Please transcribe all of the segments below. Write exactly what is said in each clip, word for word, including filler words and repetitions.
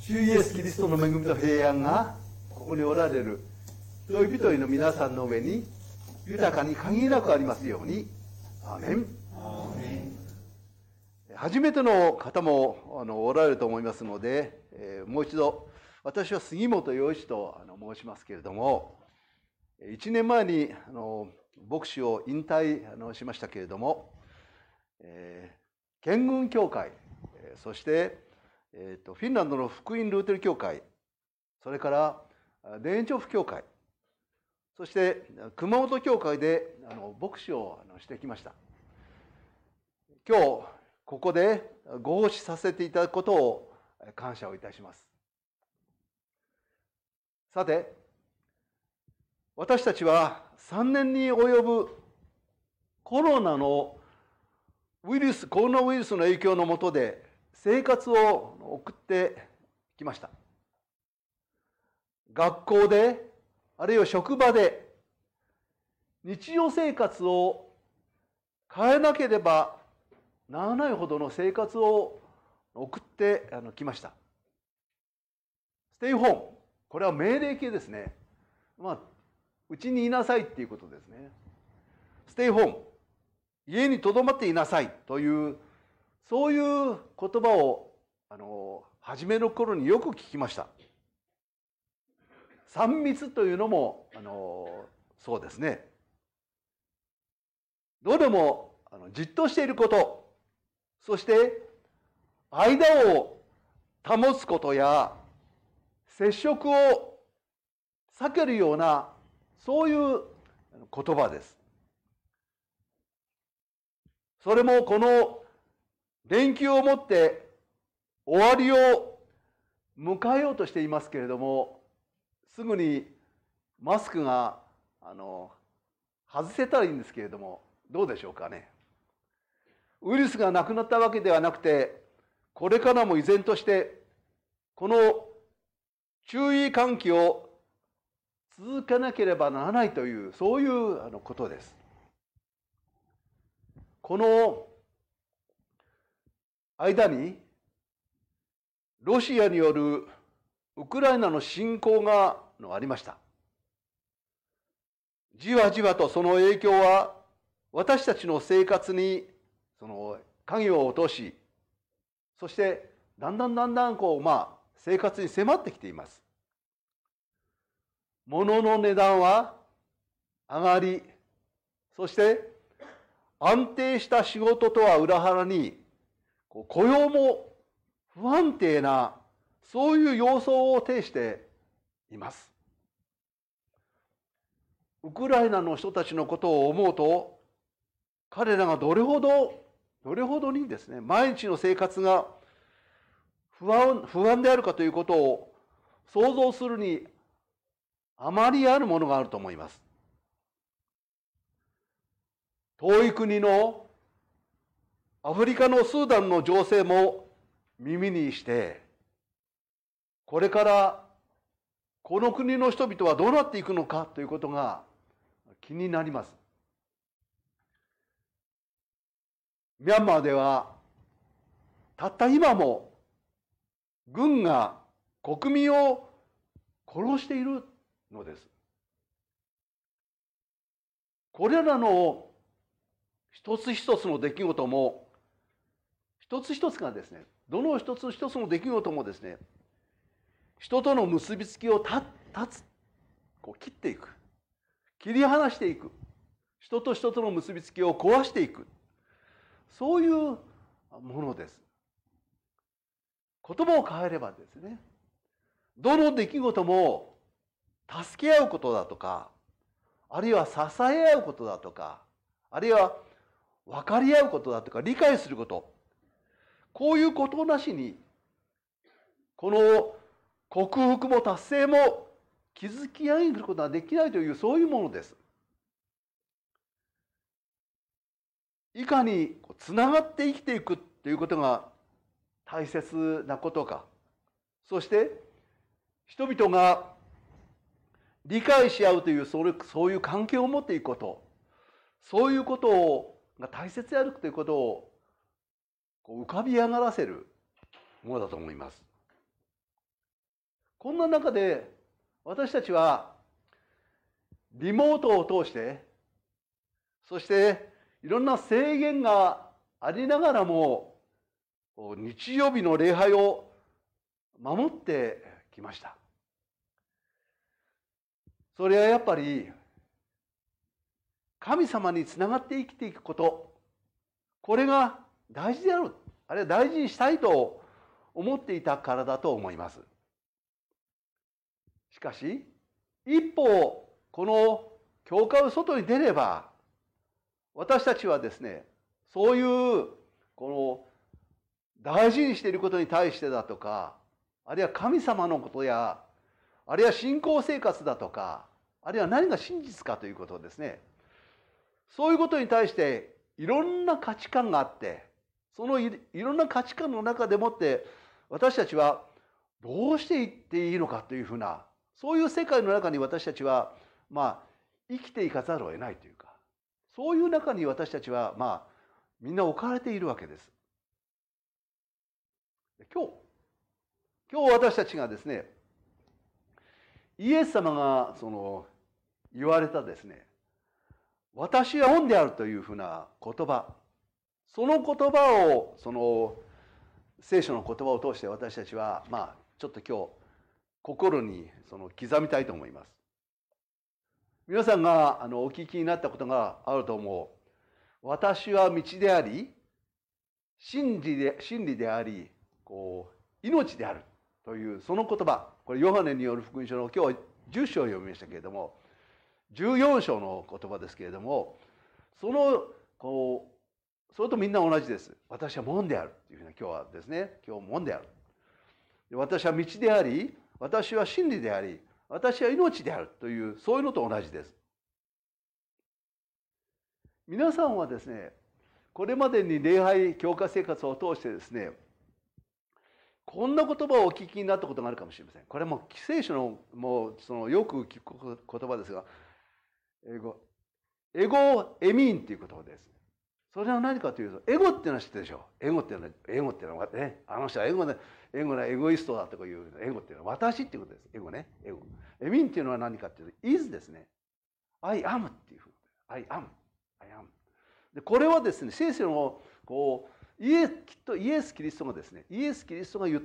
主イエスキリストの恵みと平安がここにおられる一人一人の皆さんの上に豊かに限りなくありますように。アーメン。 アーメン。 初めての方もあのおられると思いますので、えー、もう一度私は杉本洋一とあの申しますけれども、いちねんまえにあの牧師を引退あのしましたけれども、えー、建軍教会、そして、えー、とフィンランドの福音ルーテル教会、それから田園調布教会、そして熊本教会であの牧師をあのしてきました。今日ここでご奉仕させていただくことを感謝をいたします。さて、私たちはさんねんに及ぶコロナのウイルス、コロナウイルスの影響の下で生活を送ってきました。学校で、あるいは職場で、日常生活を変えなければならないほどの生活を送ってきました。ステイホーム、これは命令形ですね。まあ、うちにいなさいっていうことですね。ステイホーム、家にとどまっていなさいという、そういう言葉をあの初めの頃によく聞きました。さん密というのもあのそうですね。どうでもあのじっとしていること、そして間を保つことや接触を避けるような、そういう言葉です。それもこの連休をもって終わりを迎えようとしていますけれども、すぐにマスクがあの外せたらいいんですけれども、どうでしょうかね。ウイルスがなくなったわけではなくて、これからも依然としてこの注意喚起を続けなければならないという、そういうあのことです。この間にロシアによるウクライナの侵攻がありました。じわじわとその影響は私たちの生活にその影を落とし、そしてだんだんだんだんこう、まあ、生活に迫ってきています。物の値段は上がり、そして安定した仕事とは裏腹に雇用も不安定な、そういう様相を呈しています。ウクライナの人たちのことを思うと、彼らがどれほどどれほどにですね、毎日の生活が不安不安であるかということを想像するにあまりあるものがあると思います。遠い国のアフリカのスーダンの情勢も耳にして、これからこの国の人々はどうなっていくのかということが気になります。ミャンマーではたった今も軍が国民を殺しているのです。これらの一つ一つの出来事も、一つ一つがですね、どの一つ一つの出来事もですね、人との結びつきを断つ、こう切っていく、切り離していく、人と人との結びつきを壊していく、そういうものです。言葉を変えればですね、どの出来事も助け合うことだとか、あるいは支え合うことだとか、あるいは分かり合うことだとか、理解すること、こういうことなしにこの克服も達成も築き上げることができないという、そういうものです。いかにつながって生きていくということが大切なことか、そして人々が理解し合うという、それそういう関係を持っていくこと、そういうことをが大切であるということをこう浮かび上がらせるものだと思います。 こんな中で私たちはリモートを通して、そしていろんな制限がありながらも日曜日の礼拝を守ってきました。それはやっぱり神様につながって生きていくこと、これが大事である、あるいは大事にしたいと思っていたからだと思います。しかし一方この教会を外に出れば、私たちはですね、そういうこの大事にしていることに対してだとか、あるいは神様のことや、あるいは信仰生活だとか、あるいは何が真実かということをですね、そういうことに対していろんな価値観があって、そのいろんな価値観の中でもって私たちはどうしていっていいのかというふうな、そういう世界の中に私たちはまあ生きていかざるを得ないというか、そういう中に私たちはまあみんな置かれているわけです。今日今日私たちがですね、イエス様がその言われたですね、私は恩であるというふうな言葉、その言葉をその聖書の言葉を通して私たちはまあちょっと今日心にその刻みたいと思います。皆さんがあのお聞きになったことがあると思う。私は道であり、真理で真理であり、こう命であるというその言葉、これヨハネによる福音書の今日はじゅっ章を読みましたけれども、じゅうよん章の言葉ですけれども、そのこうそれとみんな同じです。私は門であるというふうな、今日はですね、今日門である。私は道であり、私は真理であり、私は命であるという、そういうのと同じです。皆さんはですね、これまでに礼拝教会生活を通してですね、こんな言葉をお聞きになったことがあるかもしれません。これも聖書のもうそのよく聞く言葉ですが、英語エゴエミンという言葉です。それは何かというと、エゴっていうのは知ってるでしょ。エゴっていうのは、エゴっていうのはね、あの人はエゴで、エゴなエゴイストだとかいう、エゴっていうのは私っていうことです。エゴね、エゴ。エミンっていうのは何かというと、is ですね。I am っていうふうに。I am。I am。で、これはですね、聖書のこう、イエス、きっとイエス・キリストがですね、イエス・キリストが言った、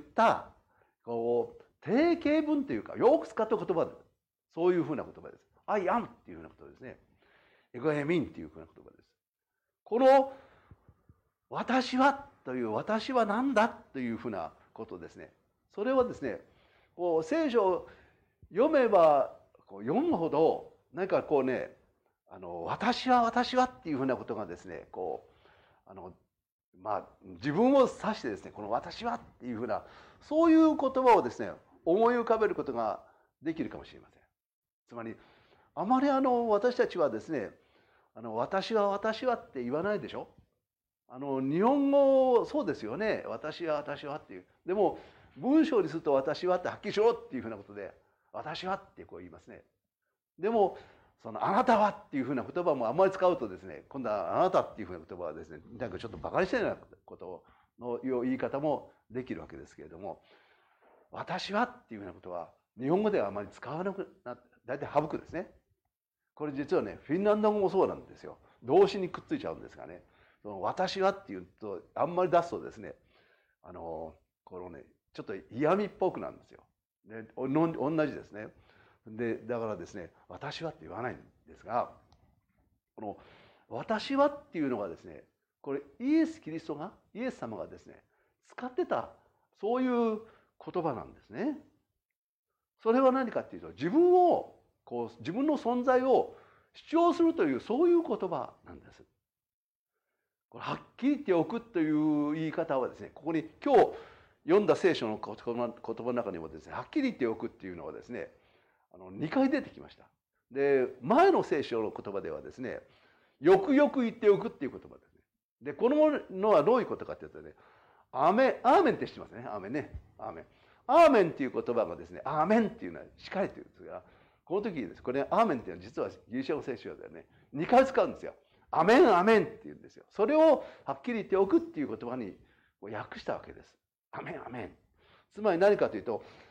こう、定型文というか、よく使った言葉です。そういうふうな言葉です。I am っていうふうなことですね。エゴエミンっていうふうな言葉です。この私はという私は何だというふうなことですね。それはですね、こう聖書を読めばこう読むほど何かこうね、あの私は私はっていうふうなことがですね、こうあのまあ自分を指してですね、この私はっていうふうなそういう言葉をですね思い浮かべることができるかもしれません。つまりあまりあの私たちはですね、あの私は私はって言わないでしょ。あの日本語そうですよね。私は私はっていう。でも文章にすると私はってはっきりしろっていうふうなことで私はってこう言いますね。でもそのあなたはっていうふうな言葉もあんまり使うとですね、今度はあなたっていうふうな言葉はですね、なんかちょっとバカにしたようなことの言い方もできるわけですけれども、私はっていうふうなことは日本語ではあまり使わなくなって、大体省くですね。これ実はね、フィンランド語もそうなんですよ。動詞にくっついちゃうんですがね、その私はっていうとあんまり出すとですね、あのこのねちょっと嫌味っぽくなんですよ。で同じですね。でだからですね、私はって言わないんですが、この私はっていうのがですね、これイエス・キリストがイエス様がですね使ってたそういう言葉なんですね。それは何かっていうと、自分をこう自分の存在を主張するというそういう言葉なんです。これはっきり言っておくという言い方はですね、ここに今日読んだ聖書の言葉の中にもですね、はっきり言っておくっていうのはですね、あのにかい出てきました。で、前の聖書の言葉ではですね、よくよく言っておくっていう言葉ですね。で、こののはどういうことかっていうとね、アーメン、アーメンって知ってますね。アーメンね。アーメン。アーメンっていう言葉がですね、アーメンっていうのはしっかりというんですが、この時にです、これアーメンっていうのは実はギリシャ語聖書ではね、にかい使うんですよ。アメンアメンって言うんですよ。それをはっきり言っておくっていう言葉に訳したわけです。アメンアメン。つまり何かというと、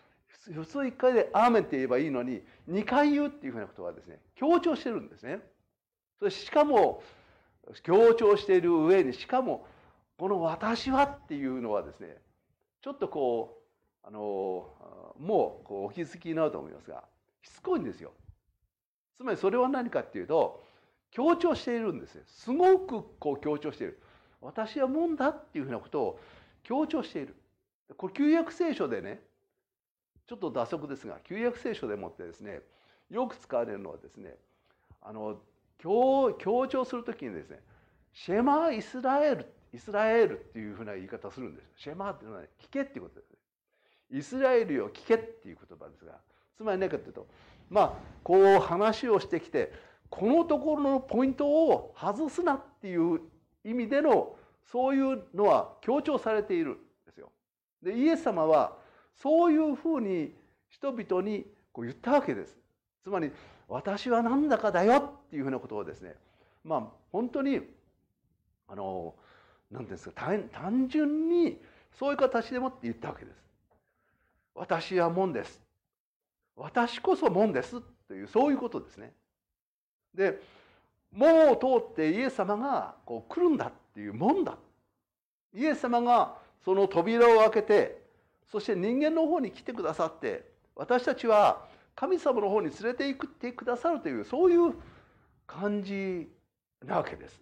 普通いっかいでアーメンって言えばいいのににかい言うっていうふうなことはですね、強調してるんですね。それしかも強調している上に、しかもこの私はっていうのはですね、ちょっとこうあのもうこうお気づきになると思いますが、しつこいんですよ。つまりそれは何かっていうと、強調しているんですよ。すごくこう強調している。私はもんだっていうふうなことを強調している。これ旧約聖書でね、ちょっと打足ですが、旧約聖書でもってですね、よく使われるのはですね、あの 強, 強調するときにですね、シェマイスラエル、イスラエルっていうふうな言い方をするんです。シェマっていうのは、ね、聞けっていうことですね。イスラエルよ聞けっていう言葉ですが、つまり何かというと、まあこう話をしてきて、このところのポイントを外すなっていう意味でのそういうのは強調されているんですよ。でイエス様はそういうふうに人々にこう言ったわけです。つまり私は何だかだよっていうふうなことをですね、まあ本当にあの何ていうんですか、単単純にそういう形でもって言ったわけです。私はもんです。私こそもんですという、そういうことですね。で門を通ってイエス様がこう来るんだっていうもんだ。イエス様がその扉を開けて、そして人間の方に来てくださって、私たちは神様の方に連れて行ってくださるという、そういう感じなわけです。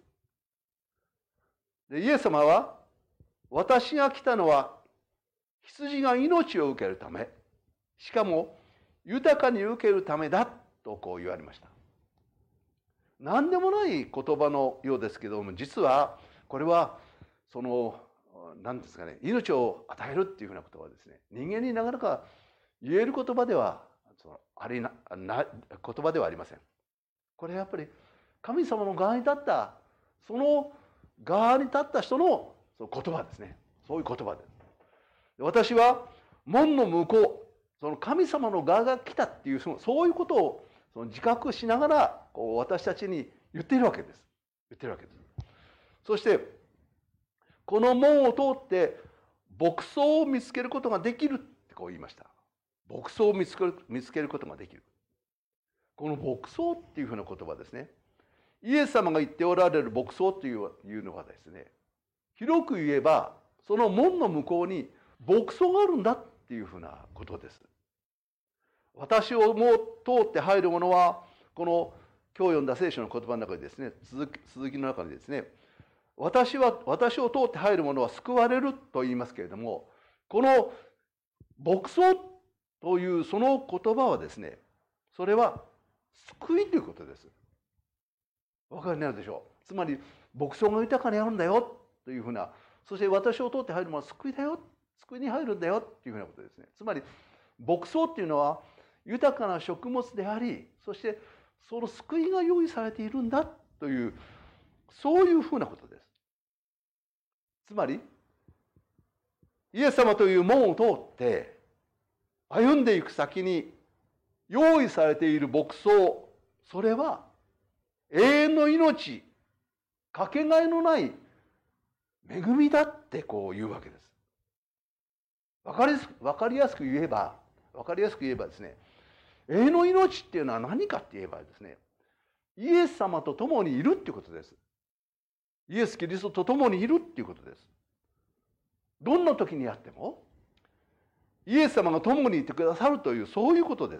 でイエス様は、私が来たのは羊が命を受けるため、しかも豊かに受けるためだとこう言われました。何でもない言葉のようですけども、実はこれはその何ですかね、命を与えるっていうふうなことはですね、人間になかなか言える言葉ではありなな言葉ではありません。これはやっぱり神様の側に立った、その側に立った人のその言葉ですね。そういう言葉です。私は門の向こう、その神様の側が来たっていう、そのそういうことをその自覚しながらこう私たちに言っているわけです。言っているわけです。そしてこの門を通って牧草を見つけることができるってこう言いました。牧草を見つける、見つけることができる。この牧草っていうふうな言葉ですね。イエス様が言っておられる牧草というのがですね、広く言えばその門の向こうに牧草があるんだっていうふうなことです。私をもう通って入る者は、この今日読んだ聖書の言葉の中にですね、続き、続きの中にですね、私は私を通って入る者は救われると言いますけれども、この牧草というその言葉はですね、それは救いということです。お分かりになるでしょう。つまり牧草が豊かにあるんだよというふうな、そして私を通って入る者は救いだよ、救いに入るんだよっていうふうなことですね。つまり牧草っていうのは豊かな食物であり、そしてその救いが用意されているんだという、そういうふうなことです。つまりイエス様という門を通って歩んでいく先に用意されている牧草、それは永遠の命、かけがえのない恵みだってこう言うわけです。わかりやすく、わかりやすく言えば、わかりやすく言えばですね、永遠の命っていうのは何かって言えばですね、イエス様と共にいるっていうことです。イエス・キリストと共にいるっていうことです。どんな時にあってもイエス様が共にいてくださるという、そういうことです。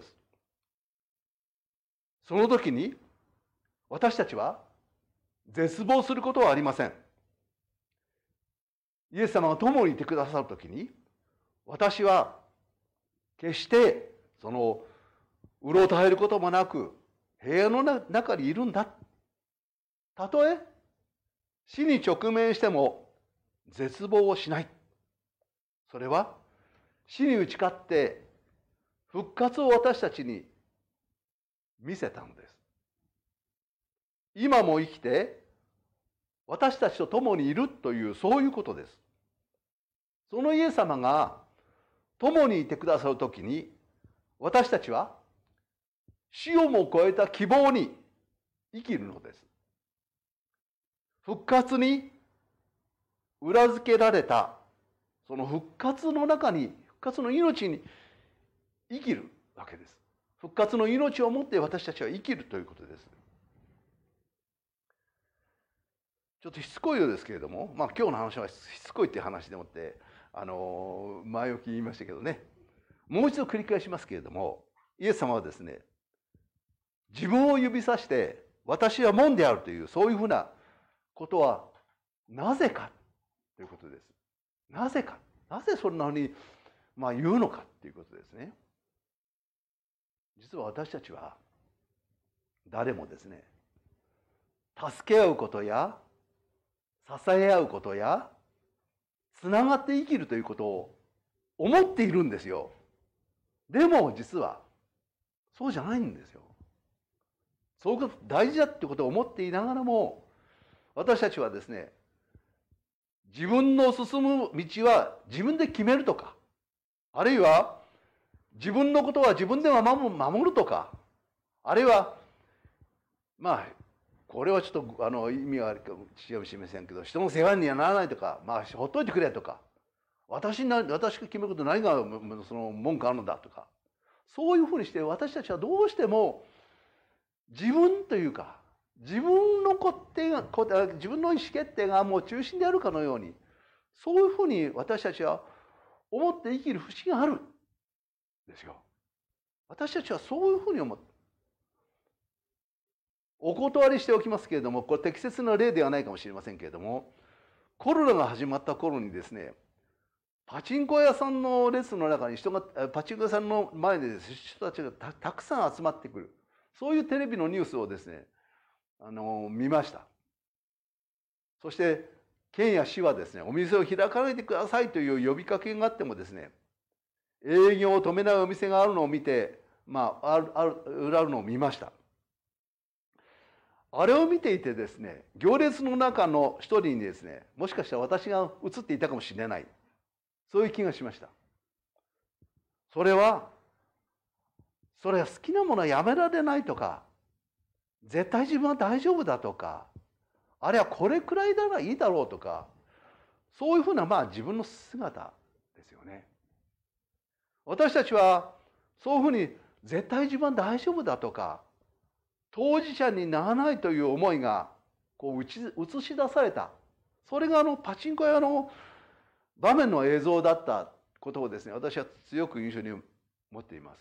その時に私たちは絶望することはありません。イエス様が共にいてくださる時に、私は決してそのうろたえることもなく平安の中にいるんだ。たとえ死に直面しても絶望をしない。それは死に打ち勝って復活を私たちに見せたのです。今も生きて私たちと共にいるという、そういうことです。そのイエス様が共にいてくださるときに、私たちは死をも超えた希望に生きるのです。復活に裏付けられたその復活の中に、復活の命に生きるわけです。復活の命を持って私たちは生きるということです。ちょっとしつこいようですけれども、まあ今日の話はしつこいっていう話でもって、あの前置き言いましたけどね、もう一度繰り返しますけれども、イエス様はですね、自分を指さして私は門であるというそういうふうなことはなぜかということです。なぜか、なぜそんなふうにまあ言うのかということですね。実は私たちは誰もですね、助け合うことや支え合うことやつながって生きるということを思っているんですよ。でも実はそうじゃないんですよ。そういうこと大事だってことを思っていながらも、私たちはですね、自分の進む道は自分で決めるとか、あるいは自分のことは自分では守るとか、あるいはまあこれはちょっとあの意味があるかもしれませんけど、人の世話にはならないとか、まあほっといてくれとか、私な私が決めること何がその文句あるのだとか、そういうふうにして私たちはどうしても自分というか自分の決定が自分の意思決定がもう中心であるかのように、そういうふうに私たちは思って生きる節があるんですよ。私たちはそういうふうに思って、お断りしておきますけれども、これ適切な例ではないかもしれませんけれども、コロナが始まった頃にですね、パチンコ屋さんの列の中に人がパチンコ屋さんの前でです、ね、人たちが た, たくさん集まってくる、そういうテレビのニュースをですね、あの見ました。そして県や市はですね、お店を開かないでくださいという呼びかけがあってもですね、営業を止めないお店があるのを見て、まああるある裏あるのを見ました。あれを見ていてですね、行列の中の一人にですね、もしかしたら私が映っていたかもしれない、そういう気がしました。それはそれは好きなものはやめられないとか、絶対自分は大丈夫だとか、あるいはこれくらいならいいだろうとか、そういうふうなまあ自分の姿ですよね。私たちはそういうふうに絶対自分は大丈夫だとか、当事者にならないという思いがこう映し出された、それがあのパチンコ屋の場面の映像だったことをですね、私は強く印象に持っています。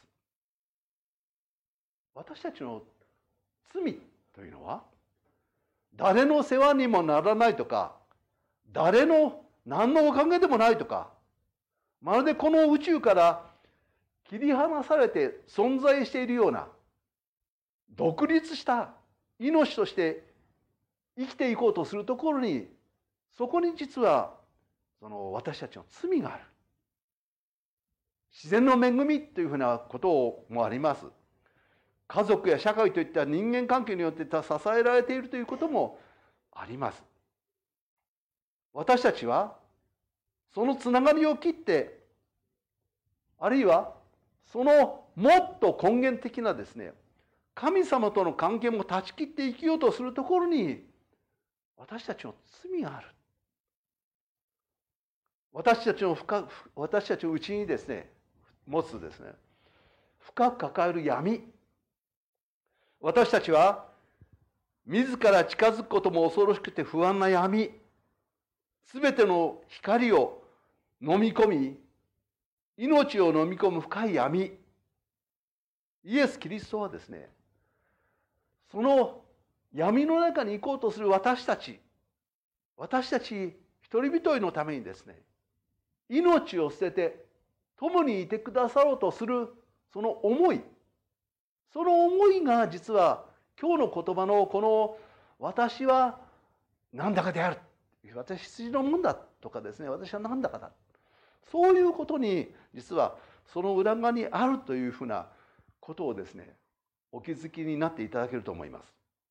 私たちの罪というのは、誰の世話にもならないとか、誰の何のおかげでもないとか、まるでこの宇宙から切り離されて存在しているような、独立した命として生きていこうとするところに、そこに実はその私たちの罪がある。自然の恵みというふうなこともあります。家族や社会といった人間関係によって支えられているということもあります。私たちはそのつながりを切って、あるいはそのもっと根源的なですね、神様との関係も断ち切って生きようとするところに、私たちの罪がある。私たちの深私たちのうちにですね、持つですね、深く抱える闇。私たちは自ら近づくことも恐ろしくて不安な闇、すべての光を飲み込み、命を飲み込む深い闇。イエス・キリストはですね、その闇の中に行こうとする私たち、私たち一人一人のためにですね、命を捨てて共にいてくださろうとするその思い、その思いが実は今日の言葉のこの私は何だかである、私羊のもんだとかですね、私は何だかだ、そういうことに実はその裏側にあるというふうなことをですね、お気づきになっていただけると思います。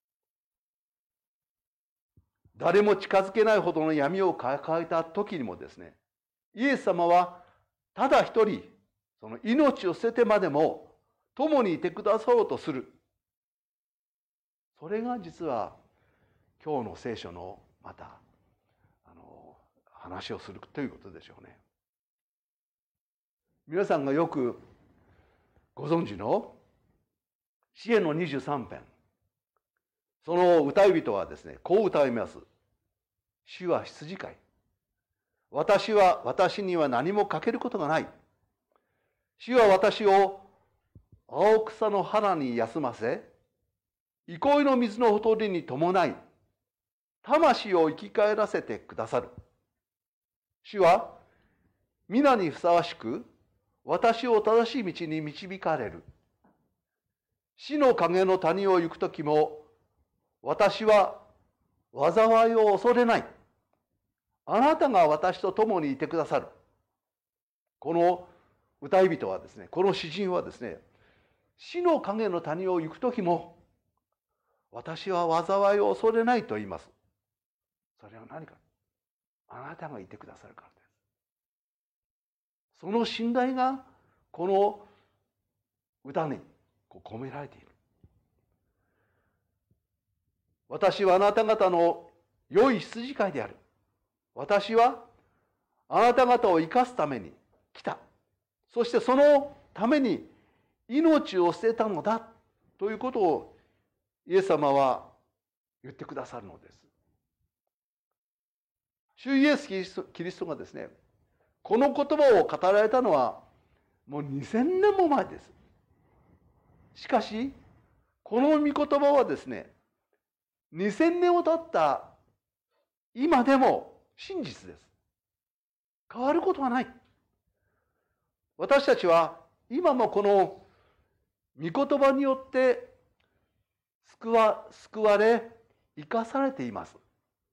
誰も近づけないほどの闇を抱えた時にもですね、イエス様はただ一人その命を捨ててまでも共にいてくださろうとする。それが実は今日の聖書のまたあの話をするということでしょうね。皆さんがよくご存知の詩篇のにじゅうさん編、その歌い人はですね、こう歌います。主は羊飼い。私は、私には何も欠けることがない。主は私を青草の花に休ませ、憩いの水のほとりに伴い、魂を生き返らせてくださる。主は皆にふさわしく、私を正しい道に導かれる。死の影の谷を行くときも、私は災いを恐れない。あなたが私と共にいてくださる。この歌い人はですね、この詩人はですね、死の影の谷を行くときも、私は災いを恐れないと言います。それは何か。あなたがいてくださるからです。その信頼がこの歌に込められている。私はあなた方の良い羊飼いである。私はあなた方を生かすために来た。そしてそのために命を捨てたのだということをイエス様は言ってくださるのです。主イエス・キリスト、キリストがですね、この言葉を語られたのはもうにせんねんも前です。しかし、この御言葉はですね、にせんねんを経った今でも真実です。変わることはない。私たちは今もこの御言葉によって救わ、救われ、生かされています。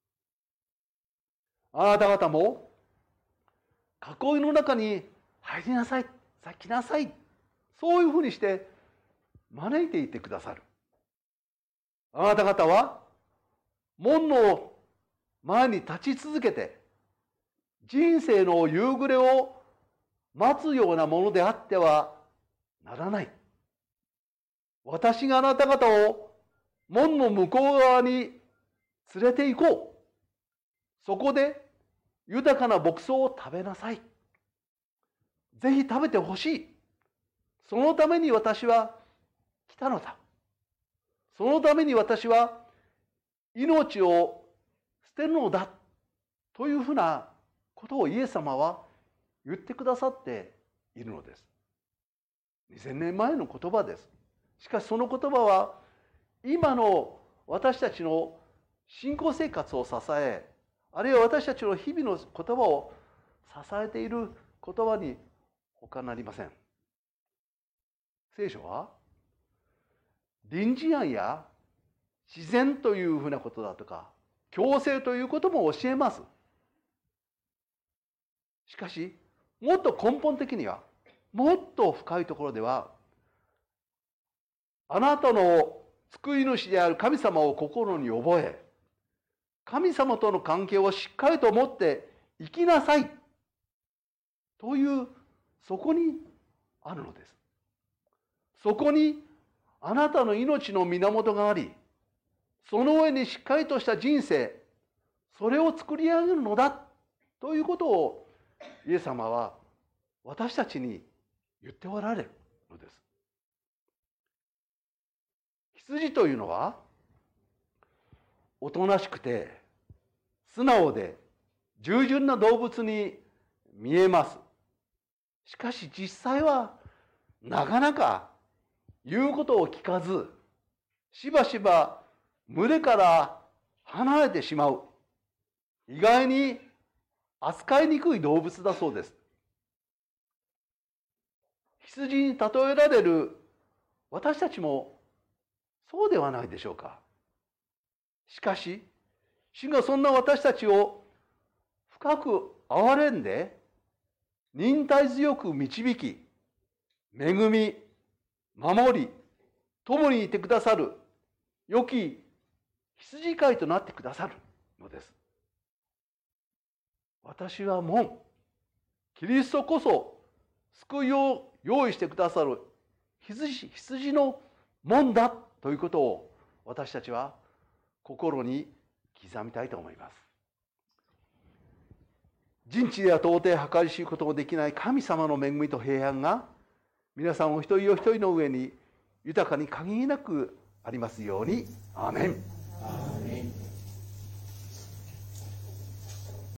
あなた方も囲いの中に入りなさい、さあ来なさい、そういうふうにして招いていてくださる。あなた方は門の前に立ち続けて人生の夕暮れを待つようなものであってはならない。私があなた方を門の向こう側に連れて行こう。そこで豊かな牧草を食べなさい。ぜひ食べてほしい。そのために私は来たのだ。そのために私は命を捨てるのだ。というふうなことをイエス様は言ってくださっているのです。にせんねんまえの言葉です。しかしその言葉は今の私たちの信仰生活を支え、あるいは私たちの日々の言葉を支えている言葉に他なりません。聖書は隣人愛や自然というふうなことだとか共生ということも教えます。しかしもっと根本的には、もっと深いところでは、あなたの救い主である神様を心に覚え、神様との関係をしっかりと持って生きなさいという、そこにあるのです。そこにあなたの命の源があり、その上にしっかりとした人生、それを作り上げるのだということをイエス様は私たちに言っておられるのです。羊というのはおとなしくて素直で従順な動物に見えます。しかし実際はなかなか言うことを聞かず、しばしば群れから離れてしまう、意外に扱いにくい動物だそうです。羊に例えられる私たちもそうではないでしょうか。しかし主がそんな私たちを深く憐れんで忍耐強く導き、恵み、守り、共にいてくださる良き羊飼いとなってくださるのです。私は門、キリストこそ救いを用意してくださる羊、羊の門だということを私たちは心に刻みたいと思います。人知では到底計り知ることもできない神様の恵みと平安が皆さんお一人お一人の上に豊かに限りなくありますように。アーメン。 アーメン。